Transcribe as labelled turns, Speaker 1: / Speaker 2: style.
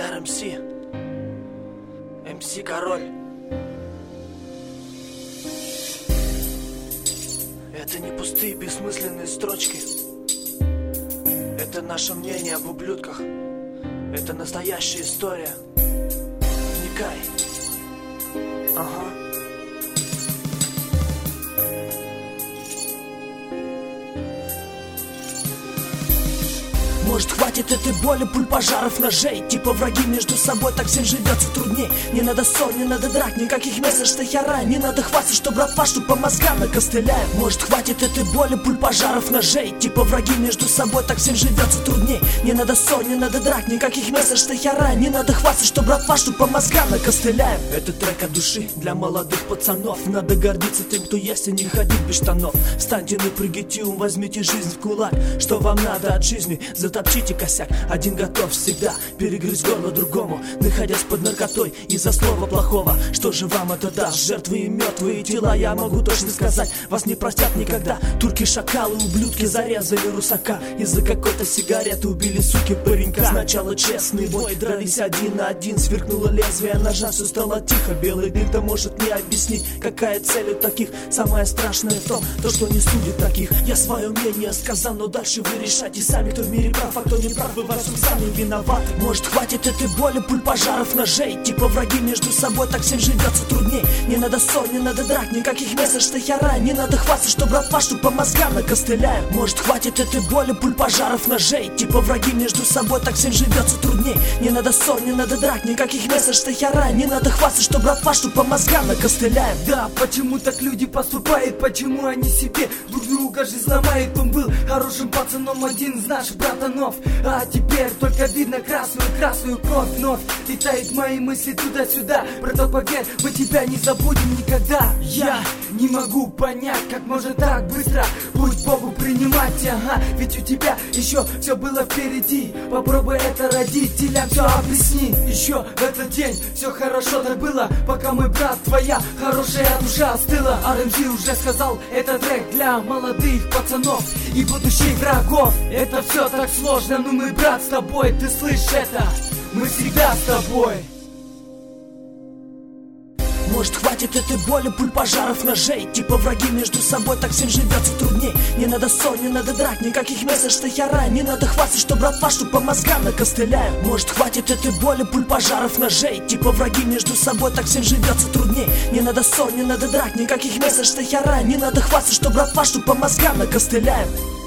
Speaker 1: РМС, МС Король. Это не пустые бессмысленные строчки. Это наше мнение об ублюдках. Это настоящая история. Вникай. Ага. Может, хватит этой боли, пуль, пожаров, ножей. Типа враги между собой, так всем живется трудней. Не надо ссор, не надо драк, никаких месяц, что хера. Не надо хвастаться, что братва, что по мозгам накостыляем. Может, хватит этой боли, пуль, пожаров, ножей. Типа враги между собой, так всем живется трудней. Не надо ссор, не надо драк, никаких месяц, что хера. Не надо хвастаться, что братва, что по мозгам накостыляем. Это трек от души для молодых пацанов. Надо гордиться тем, кто есть, и не ходить без штанов. Встаньте на пригитиум, возьмите жизнь в кулак. Что вам надо от жизни? Затопчите косяк. Один готов всегда перегрызть горло другому, находясь под наркотой из-за слова плохого. Что же вам это даст? Жертвы и мертвые тела, я могу точно сказать, вас не простят никогда. Турки, шакалы, ублюдки зарезали русака. Из-за какой-то сигареты убили, суки, паренька. Сначала честный бой, дрались один на один. Сверкнуло лезвие ножа, все стало тихо. Белый дым-то может не объяснить, какая цель у таких. Самое страшное в том, то, что не судят таких. Я свое мнение сказал, но дальше вы решайте сами, кто в мире прав, а кто не прав, вы во всем сами виноваты. Может, хватит этой боли, пуль, пожаров, ножей. Типа враги между собой, так всем живется трудней. Не надо ссор, не надо драк, никаких месяц, что хера. Не надо хвастаться, что братва, что по мозгам накостыляем. Может, хватит этой боли, пуль, пожаров, ножей. Типа враги между собой, так всем живется трудней. Не надо ссор, не надо драк, никаких месяц, что хера. Не надо хвастаться, что братва, что по мозгам накостыляем.
Speaker 2: Да, почему так люди поступают, почему они себе друг друга жизнь ломают? Он был хорошим пацаном, один из наших братанов, а теперь только видно красную кровь вновь. Летают мои мысли туда-сюда. Браток, поверь, мы тебя не забудем никогда. Я не могу понять, как можно так быстро путь Богу принимать, ага. Ведь у тебя еще все было впереди. Попробуй это родителям все объясни. Еще в этот день все хорошо так было, пока мой брат, твоя хорошая душа остыла. РМС уже сказал, это трек для молодых пацанов и будущих врагов. Это все так сложно, но мы, брат, с тобой. Ты слышишь это? Мы всегда с тобой.
Speaker 1: Может, хватит этой боли, пуль, пожаров, ножей. Типа враги между собой, так всем живется трудней. Не надо ссор, не надо драк, никаких месяц, что хера. Не надо хвастаться, что братва, что по мозгам накостыляем. Может, хватит этой боли, пуль, пожаров, ножей. Типа враги между собой, так всем живется трудней. Не надо ссор, не надо драк, никаких месяц, что хера. Не надо хвастаться, что братва, что по мозгам накостыляем.